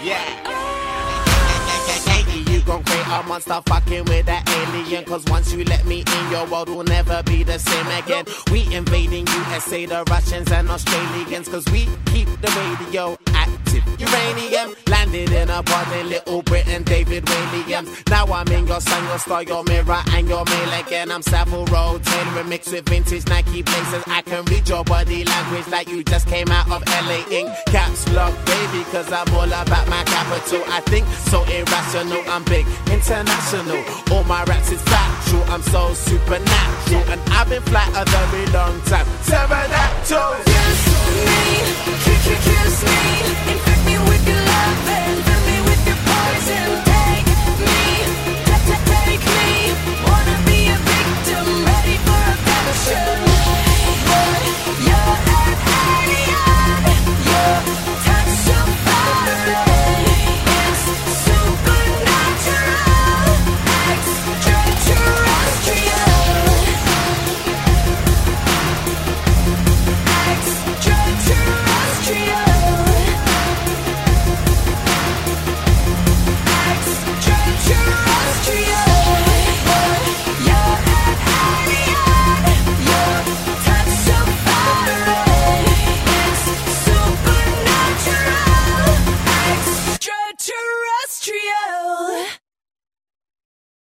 You gon' create a monster fucking with that alien. Cause once you let me in, your world will never be the same again. We invading USA, the Russians and Australians. Cause we keep the radio active. Uranium landed in a pod in Little Britain, David Williams. Now I'm in your sun, your star, your mirror and your mail again. I'm Savile Row, tailoring mixed with vintage Nike blazers. I can read your body language like you just came out of LA Ink. Caps lock, baby, cause I'm all about my capital. I think so irrational, I'm big, international. All my raps is factual, I'm so supernatural. And I've been fly a very long time. Pterodactyl. Yes, me,